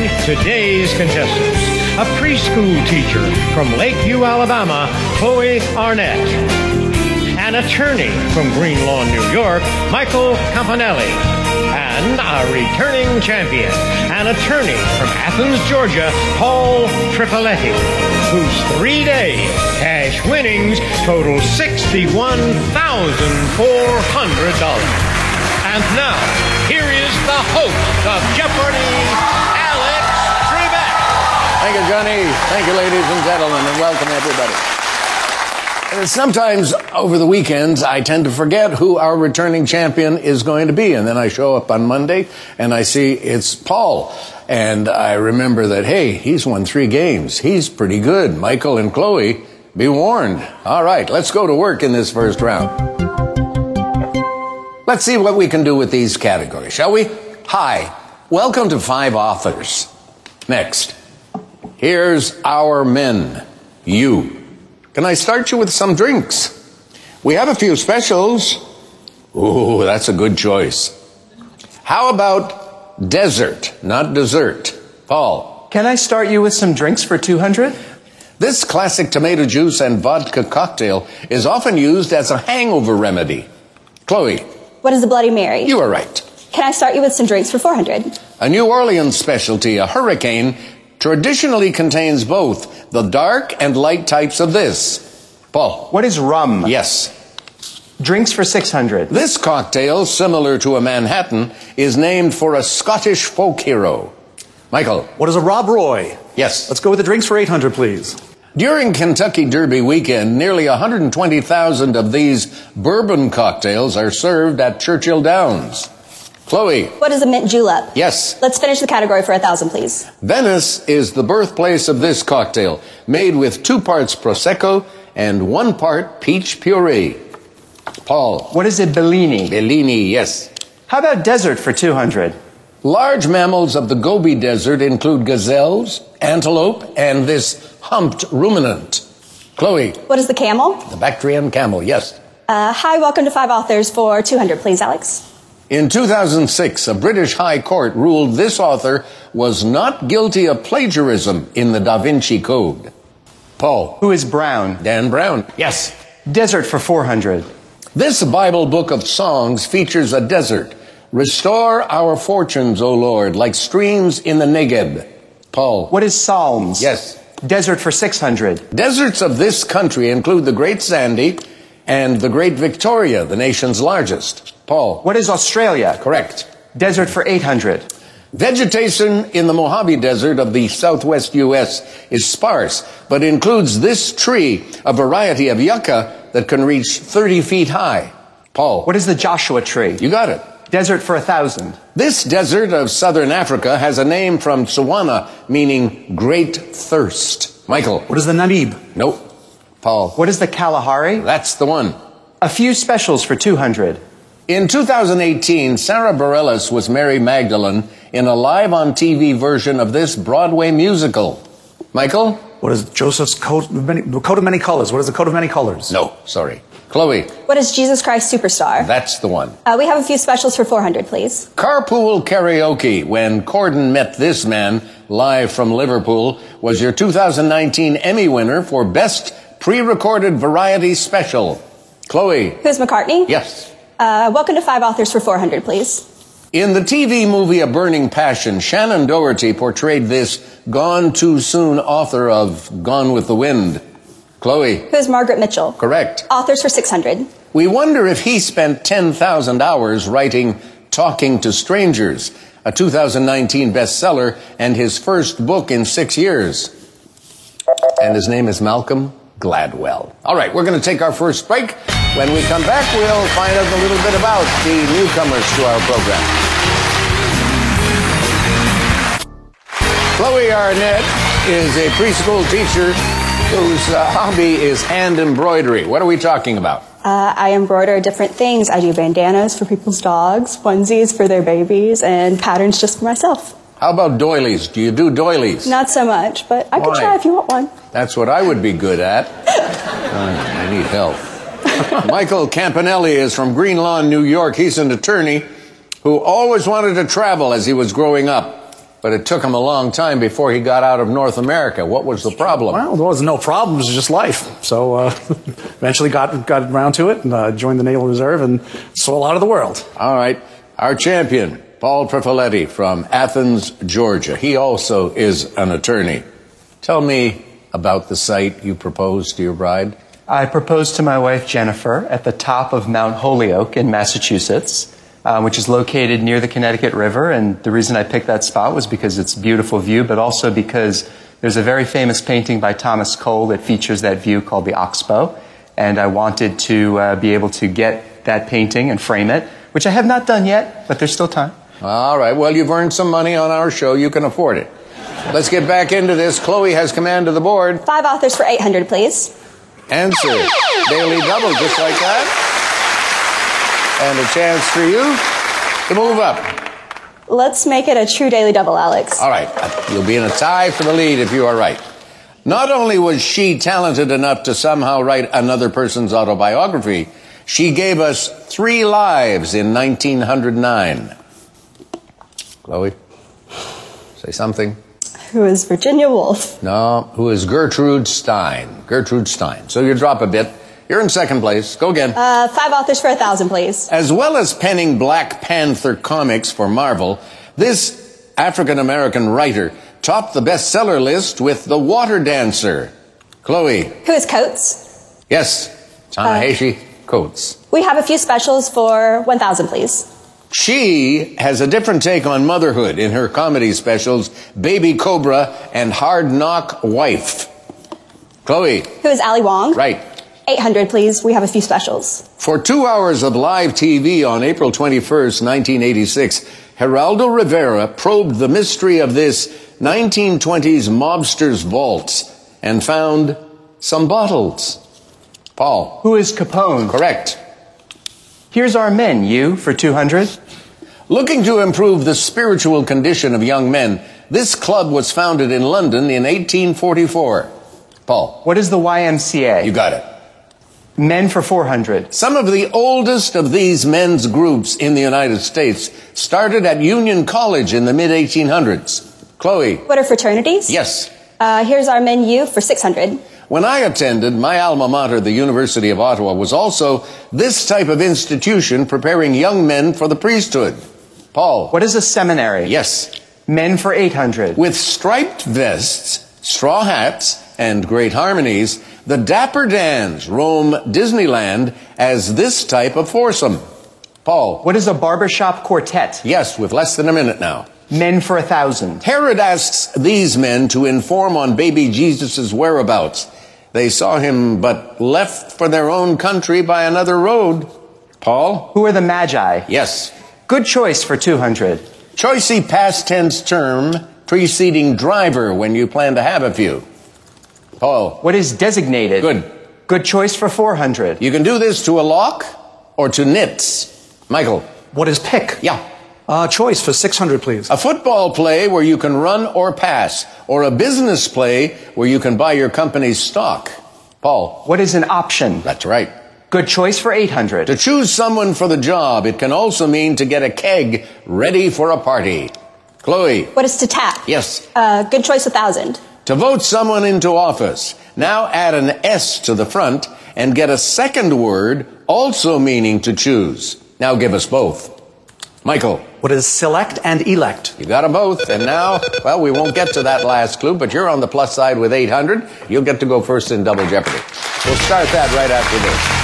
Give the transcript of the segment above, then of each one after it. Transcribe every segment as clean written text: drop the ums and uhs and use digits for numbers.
today's contestants. A preschool teacher from Lakeview, Alabama, Chloe Arnett. An attorney from Green Lawn, New York, Michael Campanelli. And a returning champion, an attorney from Athens, Georgia, Paul Tripoletti, whose 3-day cash winnings total $61,400. And now, here is the host of Jeopardy, Alex Trebek. Thank you, Johnny. Thank you, ladies and gentlemen, and welcome everybody. Sometimes over the weekends, I tend to forget who our returning champion is going to be. And then I show up on Monday and I see it's Paul. And I remember that, hey, he's won 3 games. He's pretty good. Michael and Chloe, be warned. All right, let's go to work in this first round. Let's see what we can do with these categories, shall we? Hi, welcome to 5 authors. Next, here's our men, you. Can I start you with some drinks? We have a few specials. Ooh, that's a good choice. How about desert, not dessert? Paul. Can I start you with some drinks for 200? This classic tomato juice and vodka cocktail is often used as a hangover remedy. Chloe. What is a Bloody Mary? You are right. Can I start you with some drinks for 400? A New Orleans specialty, a hurricane, traditionally contains both the dark and light types of this. Paul. What is rum? Yes. Drinks for 600. This cocktail, similar to a Manhattan, is named for a Scottish folk hero. Michael. What is a Rob Roy? Yes. Let's go with the drinks for 800, please. During Kentucky Derby weekend, nearly 120,000 of these bourbon cocktails are served at Churchill Downs. Chloe. What is a mint julep? Yes. Let's finish the category for 1,000, please. Venice is the birthplace of this cocktail, made with 2 parts Prosecco and 1 part peach puree. Paul. What is a Bellini? Bellini, yes. How about desert for 200? Large mammals of the Gobi Desert include gazelles, antelope, and this humped ruminant. Chloe. What is the camel? The Bactrian camel, yes. Hi, welcome to 5 authors for 200, please, Alex. In 2006, a British High Court ruled this author was not guilty of plagiarism in the Da Vinci Code. Paul. Who is Brown? Dan Brown. Yes. Desert for 400. This Bible book of songs features a desert. Restore our fortunes, O Lord, like streams in the Negev. Paul. What is Psalms? Yes. Desert for 600. Deserts of this country include the Great Sandy and the Great Victoria, the nation's largest. Paul. What is Australia? Correct. Desert for 800. Vegetation in the Mojave Desert of the southwest U.S. is sparse, but includes this tree, a variety of yucca that can reach 30 feet high. Paul. What is the Joshua tree? You got it. Desert for 1,000. This desert of southern Africa has a name from Tswana, meaning great thirst. Michael. What is the Namib? Nope. Paul. What is the Kalahari? That's the one. A few specials for 200. In 2018, Sarah Bareilles was Mary Magdalene in a live-on-TV version of this Broadway musical. Michael? What is Joseph's coat of many colors? What is the coat of many colors? No, sorry. Chloe? What is Jesus Christ Superstar? That's the one. We have a few specials for 400, please. Carpool Karaoke, when Corden Met This Man, live from Liverpool, was your 2019 Emmy winner for Best Pre-Recorded Variety Special. Chloe? Who's McCartney? Yes. Welcome to 5 authors for 400, please. In the TV movie A Burning Passion, Shannon Doherty portrayed this gone too soon author of Gone with the Wind. Chloe? Who's Margaret Mitchell? Correct. Authors for 600. We wonder if he spent 10,000 hours writing Talking to Strangers, a 2019 bestseller and his first book in 6 years. And his name is Malcolm Gladwell. All right, we're going to take our first break. When we come back, we'll find out a little bit about the newcomers to our program. Chloe Arnett is a preschool teacher whose hobby is hand embroidery. What are we talking about? I embroider different things. I do bandanas for people's dogs, onesies for their babies, and patterns just for myself. How about doilies? Do you do doilies? Not so much, but I can try if you want one. That's what I would be good at. I need help. Michael Campanelli is from Green Lawn, New York. He's an attorney who always wanted to travel as he was growing up. But it took him a long time before he got out of North America. What was the problem? Well, there was no problem. It was just life. So eventually got around to it and joined the Naval Reserve and saw a lot of the world. All right. Our champion, Paul Trifoletti from Athens, Georgia. He also is an attorney. Tell me about the site you proposed to your bride. I proposed to my wife, Jennifer, at the top of Mount Holyoke in Massachusetts, which is located near the Connecticut River. And the reason I picked that spot was because it's a beautiful view, but also because there's a very famous painting by Thomas Cole that features that view called the Oxbow. And I wanted to be able to get that painting and frame it, which I have not done yet, but there's still time. All right. Well, you've earned some money on our show. You can afford it. Let's get back into this. Chloe has command of the board. 5 authors for 800, please. Answer. Daily double, just like that. And a chance for you to move up. Let's make it a true daily double, Alex. All right. You'll be in a tie for the lead if you are right. Not only was she talented enough to somehow write another person's autobiography, she gave us 3 lives in 1909. Chloe, say something. Who is Virginia Woolf? No, who is Gertrude Stein. Gertrude Stein. So you drop a bit. You're in second place. Go again. 5 authors for 1,000, please. As well as penning Black Panther comics for Marvel, this African-American writer topped the bestseller list with The Water Dancer. Chloe. Who is Coates? Yes, Ta-Nehisi Coates. We have a few specials for 1,000, please. She has a different take on motherhood in her comedy specials, Baby Cobra and Hard Knock Wife. Chloe. Who is Ali Wong? Right. 800, please. We have a few specials. For 2 hours of live TV on April 21st, 1986, Geraldo Rivera probed the mystery of this 1920s mobster's vaults and found some bottles. Paul. Who is Capone? Correct. Here's our men, you, for 200. Looking to improve the spiritual condition of young men, this club was founded in London in 1844. Paul. What is the YMCA? You got it. Men for 400. Some of the oldest of these men's groups in the United States started at Union College in the mid-1800s. Chloe. What are fraternities? Yes. Here's our menu for 600. When I attended, my alma mater, the University of Ottawa, was also this type of institution preparing young men for the priesthood. Paul. What is a seminary? Yes. Men for 800. With striped vests, straw hats, and great harmonies, the Dapper Dans roam Disneyland as this type of foursome. Paul. What is a barbershop quartet? Yes, with less than a minute now. Men for 1,000. Herod asks these men to inform on baby Jesus' whereabouts. They saw him, but left for their own country by another road. Paul? Who are the Magi? Yes. Good choice for 200. Choicey past tense term preceding driver when you plan to have a few. Paul? What is designated? Good. Good choice for 400. You can do this to a lock or to nits. Michael? What is pick? Yeah. Choice for 600, please. A football play where you can run or pass, or a business play where you can buy your company's stock. Paul? What is an option? That's right. Good choice for 800. To choose someone for the job, it can also mean to get a keg ready for a party. Chloe? What is to tap? Yes. Good choice, 1,000. To vote someone into office, now add an S to the front and get a second word also meaning to choose. Now give us both. Michael? What is select and elect? You got them both, and now, well, we won't get to that last clue, but you're on the plus side with 800. You'll get to go first in Double Jeopardy. We'll start that right after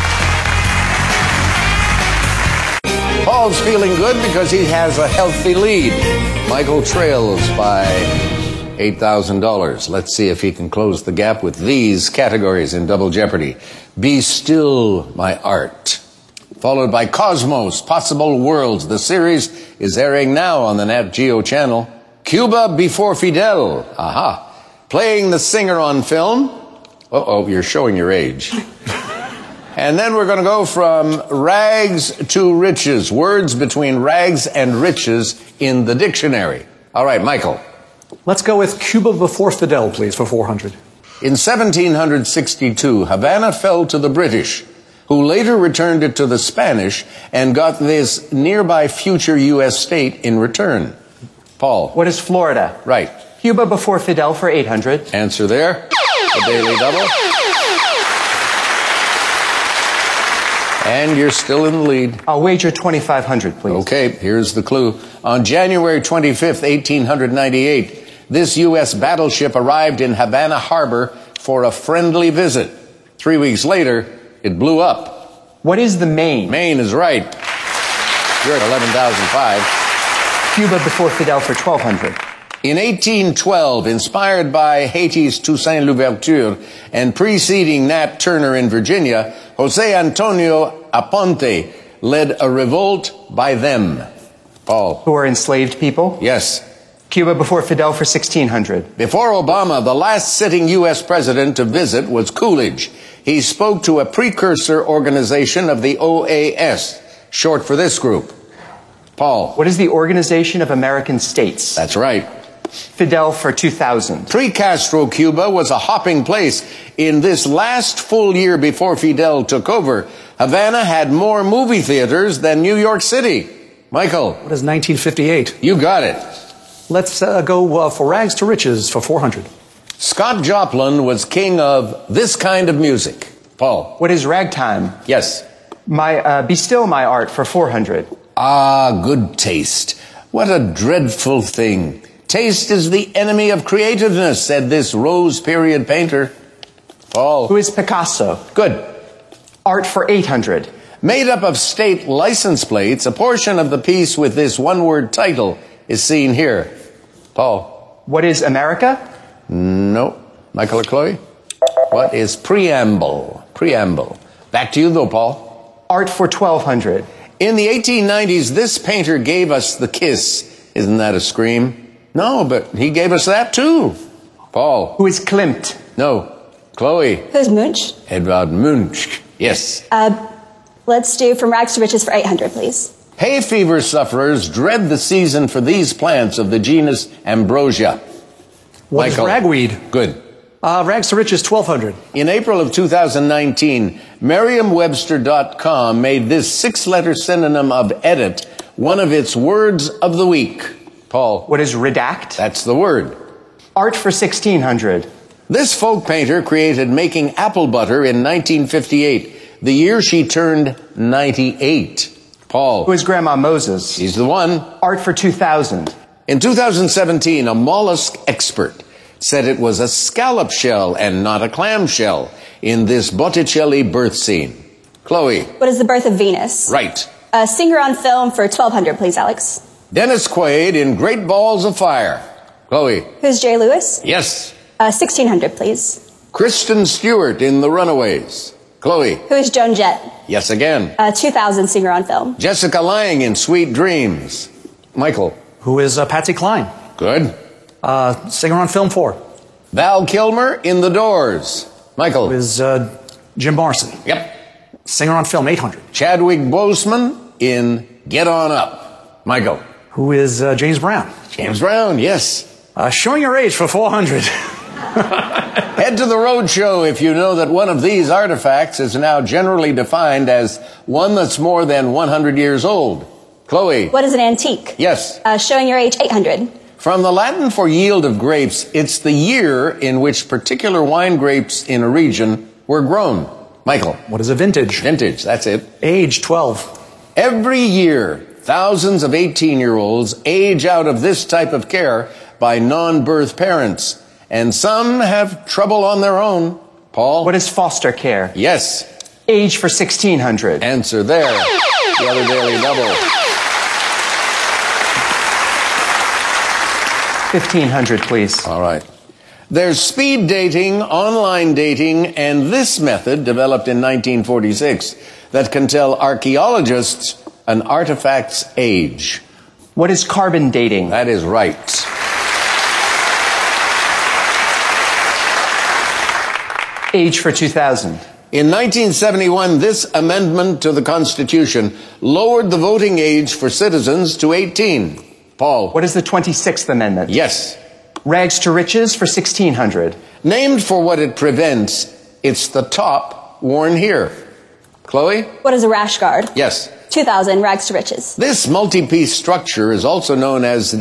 this. Paul's feeling good because he has a healthy lead. Michael trails by $8,000. Let's see if he can close the gap with these categories in Double Jeopardy. Be Still My Art. Followed by Cosmos, Possible Worlds. The series is airing now on the Nat Geo channel. Cuba Before Fidel. Aha. Playing the Singer on film. Uh-oh, you're showing your age. And then we're going to go from rags to riches. Words between rags and riches in the dictionary. All right, Michael. Let's go with Cuba Before Fidel, please, for 400. In 1762, Havana fell to the British, who later returned it to the Spanish and got this nearby future U.S. state in return. Paul. What is Florida? Right. Cuba before Fidel for 800. Answer there. The Daily Double. And you're still in the lead. I'll wager 2,500, please. Okay, here's the clue. On January 25th, 1898, this U.S. battleship arrived in Havana Harbor for a friendly visit. 3 weeks later, it blew up. What is the Maine? Maine is right. You're at 11,005. Cuba before Fidel for 1,200. In 1812, inspired by Haiti's Toussaint Louverture and preceding Nat Turner in Virginia, Jose Antonio Aponte led a revolt by them. Paul. Who are enslaved people? Yes. Cuba before Fidel for 1,600. Before Obama, the last sitting U.S. president to visit was Coolidge. He spoke to a precursor organization of the OAS, short for this group. Paul. What is the Organization of American States? That's right. Fidel for 2,000. Pre-Castro Cuba was a hopping place. In this last full year before Fidel took over, Havana had more movie theaters than New York City. Michael. What is 1958? You got it. Let's go for Rags to Riches for 400. Scott Joplin was king of this kind of music. Paul. What is ragtime? Yes. Be Still My Art for 400. Ah, good taste. What a dreadful thing. Taste is the enemy of creativeness, said this Rose period painter. Paul. Who is Picasso? Good. Art for 800. Made up of state license plates, a portion of the piece with this one-word title is seen here. Paul. What is America? No. Michael or Chloe? What is preamble? Preamble. Back to you though, Paul. Art for 1,200. In the 1890s, this painter gave us the kiss. Isn't that a scream? No, but he gave us that too. Paul. Who is Klimt? No. Chloe. Who's Munch? Edvard Munch. Yes. Let's do From Rags to Riches for 800, please. Hay fever sufferers dread the season for these plants of the genus Ambrosia. What is Michael. ragweed? Good. Rags to Riches, 1,200. In April of 2019, Merriam-Webster.com made this six-letter synonym of edit one of its words of the week. Paul. What is redact? That's the word. Art for 1,600. This folk painter created making apple butter in 1958, the year she turned 98. Paul. Who is Grandma Moses? He's the one. Art for 2,000. In 2017, a mollusk expert said it was a scallop shell and not a clam shell in this Botticelli birth scene. Chloe. What is The Birth of Venus? Right. Singer on film for 1,200, please, Alex. Dennis Quaid in Great Balls of Fire. Chloe. Who's Jay Lewis? Yes. 1,600, please. Kristen Stewart in The Runaways. Chloe. Who is Joan Jett? Yes again. 2,000, singer on film. Jessica Lange in Sweet Dreams. Michael. Who is Patsy Cline? Good. Singer on film 4. Val Kilmer in The Doors. Michael. Who is Jim Morrison? Yep. Singer on film 800. Chadwick Boseman in Get On Up. Michael. Who is James Brown? James Brown, yes. Showing your age for 400. Head to the roadshow if you know that one of these artifacts is now generally defined as one that's more than 100 years old. Chloe. What is an antique? Yes. Showing your age, 800. From the Latin for yield of grapes, it's the year in which particular wine grapes in a region were grown. Michael. What is a vintage? Vintage, that's it. Age 12. Every year, thousands of 18-year-olds age out of this type of care by non-birth parents. And some have trouble on their own. Paul? What is foster care? Yes. Age for 1,600. Answer there. The other Daily Double. 1,500, please. All right. There's speed dating, online dating, and this method, developed in 1946, that can tell archaeologists an artifact's age. What is carbon dating? That is right. Age for 2,000. In 1971, this amendment to the Constitution lowered the voting age for citizens to 18. Paul. What is the 26th Amendment? Yes. Rags to Riches for 1,600. Named for what it prevents, it's the top worn here. Chloe? What is a rash guard? Yes. 2,000, Rags to Riches. This multi-piece structure is also known as the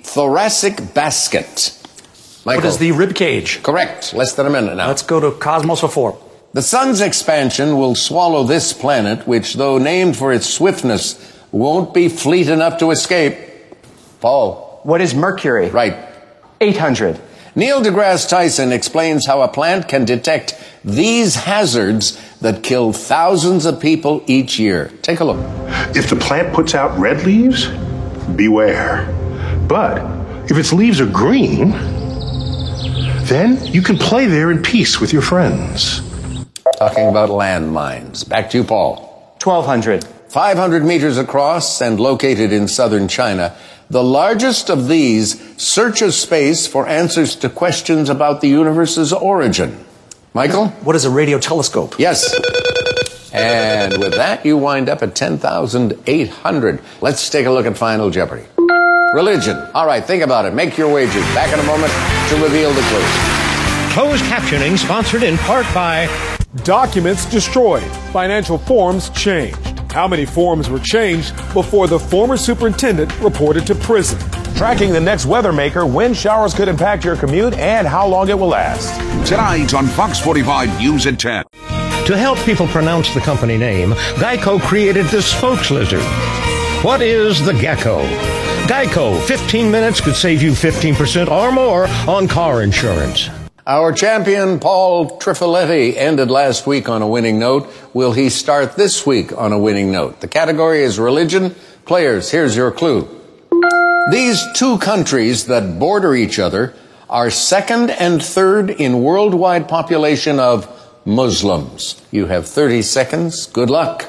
thoracic basket. Michael. What is the rib cage? Correct. Less than a minute now. Let's go to Cosmos for 4. The sun's expansion will swallow this planet, which, though named for its swiftness, won't be fleet enough to escape. Paul. What is Mercury? Right. 800. Neil deGrasse Tyson explains how a plant can detect these hazards that kill thousands of people each year. Take a look. If the plant puts out red leaves, beware. But if its leaves are green, then you can play there in peace with your friends. Talking about landmines. Back to you, Paul. 1200. 500 meters across and located in southern China, the largest of these searches space for answers to questions about the universe's origin. Michael? What is a radio telescope? Yes. And with that, you wind up at 10,800. Let's take a look at Final Jeopardy. Religion. All right, think about it. Make your wagers. Back in a moment to reveal the clues. Closed captioning sponsored in part by Documents destroyed. Financial forms changed. How many forms were changed before the former superintendent reported to prison? Tracking the next weather maker, when showers could impact your commute, and how long it will last. Tonight on Fox 45 News at 10. To help people pronounce the company name, Geico created the spokes lizard. What is the gecko? Geico, 15 minutes could save you 15% or more on car insurance. Our champion, Paul Trifiletti, ended last week on a winning note. Will he start this week on a winning note? The category is religion. Players, here's your clue. These two countries that border each other are second and third in worldwide population of Muslims. You have 30 seconds. Good luck.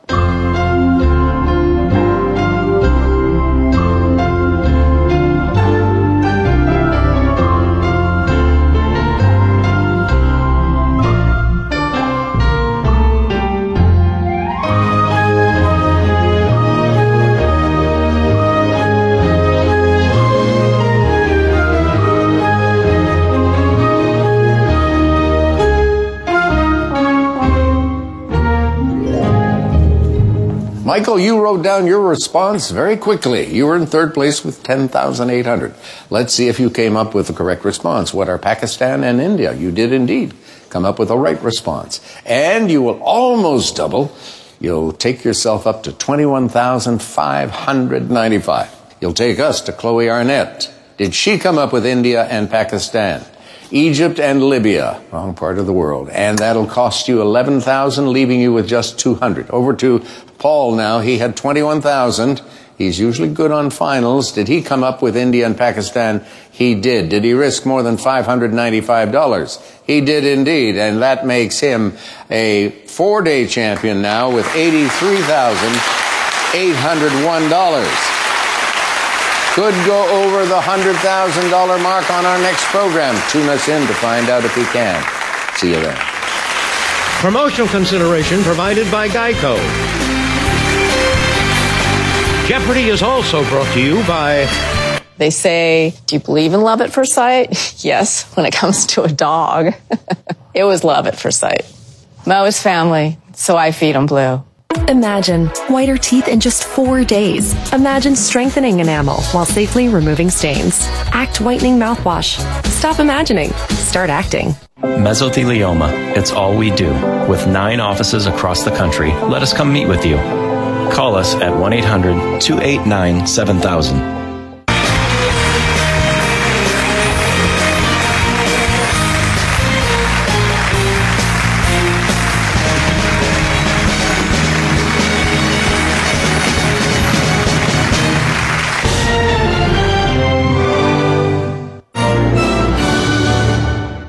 Michael, you wrote down your response very quickly. You were in third place with 10,800. Let's see if you came up with the correct response. What are Pakistan and India? You did indeed come up with the right response. And you will almost double. You'll take yourself up to 21,595. You'll take us to Chloe Arnett. Did she come up with India and Pakistan? Egypt and Libya, wrong part of the world. And that'll cost you 11,000, leaving you with just 200. Over to Paul now. He had 21,000. He's usually good on finals. Did he come up with India and Pakistan? He did. Did he risk more than $595? He did indeed. And that makes him a 4-day champion now with $83,801. Could go over the $100,000 mark on our next program. Tune us in to find out if he can. See you then. Promotional consideration provided by Geico. Jeopardy is also brought to you by... They say, do you believe in love at first sight? Yes, when it comes to a dog. It was love at first sight. Mo is family, so I feed him Blue. Imagine whiter teeth in just 4 days. Imagine strengthening enamel while safely removing stains. Act Whitening Mouthwash. Stop imagining. Start acting. Mesothelioma. It's all we do. With 9 offices across the country, let us come meet with you. Call us at 1-800-289-7000.